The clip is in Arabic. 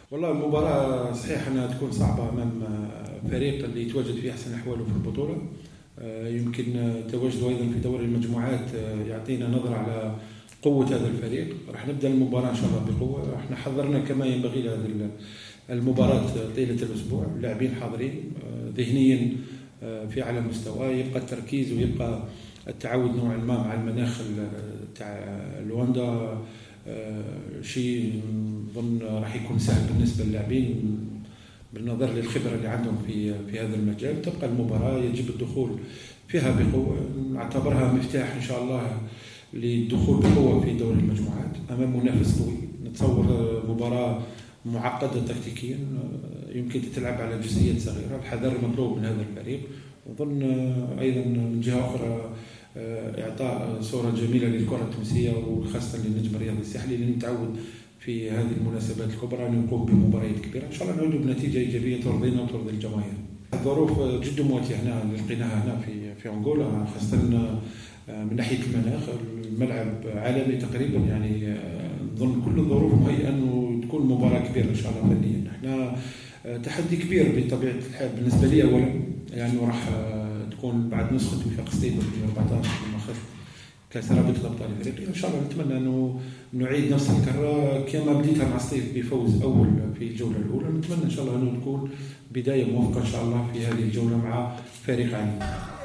والله المباراة صحيح أنها تكون صعبة أمام فريق اللي يتواجد في أحسن أحواله في البطولة. يمكن تواجده أيضا في دوري المجموعات يعطينا نظرة على قوة هذا الفريق. راح نبدأ المباراة إن شاء الله بقوة. احنا حضرنا كما ينبغي لهذه المباراة طيلة الأسبوع، اللاعبين حاضرين ذهنيا في أعلى مستوى، يبقى التركيز ويبقى التعود نوعا ما مع المناخ تاع لواندا. شيء نظن راح يكون سهل بالنسبة للاعبين بالنظر للخبرة اللي عندهم في هذا المجال. تبقى المباراة يجب الدخول فيها بقوة، نعتبرها مفتاح إن شاء الله للدخول بقوة في دوري المجموعات أمام منافس قوي. نتصور مباراة معقدة تكتيكيا، يمكن تلعب على جزئيات صغيرة. الحذر مطلوب من هذا الفريق. وظن أيضا من جهة أخرى إعطاء صورة جميلة للكرة التونسية وخاصة للنجم الرياضي الساحلي اللي نتعود في هذه المناسبات الكبرى أن نقوم بمباريات كبيرة. إن شاء الله نعود بنتيجة إيجابية ترضينا وترضي الجماهير. الظروف جد مواتية هنا لقيناها هنا في أنغولا، خاصة من ناحية المناخ. الملعب عالمي تقريبا، يعني نظن كل الظروف مهيئة أنه تكون مباراة كبيرة إن شاء الله فنيا. احنا تحدي كبير بطبيعة الحال بالنسبة لي أولا، لأنه يعني راح تكون بعد نسخة وفاق ستيب 2014 لما أخذ كأس رابطة الأبطال الأفريقية. إن شاء الله نتمنى أنه نعيد نفس الكرة كما بديتها مع ستيف بفوز أول في الجولة الأولى. نتمنى إن شاء الله أنه تكون بداية موفقة إن شاء الله في هذه الجولة مع فريق عالي.